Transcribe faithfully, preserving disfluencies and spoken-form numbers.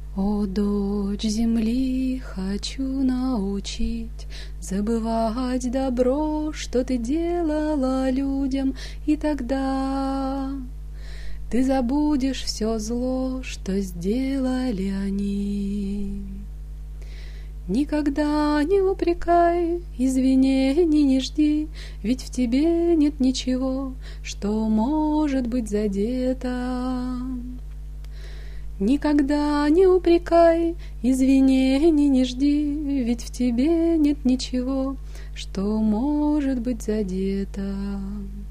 О, дочь земли, хочу научить забывать добро, что ты делала людям, и тогда ты забудешь все зло, что сделали они. Никогда не упрекай, извинений не жди, ведь в тебе нет ничего, что может быть задето. Никогда не упрекай, извинений не жди, ведь в тебе нет ничего, что может быть задето.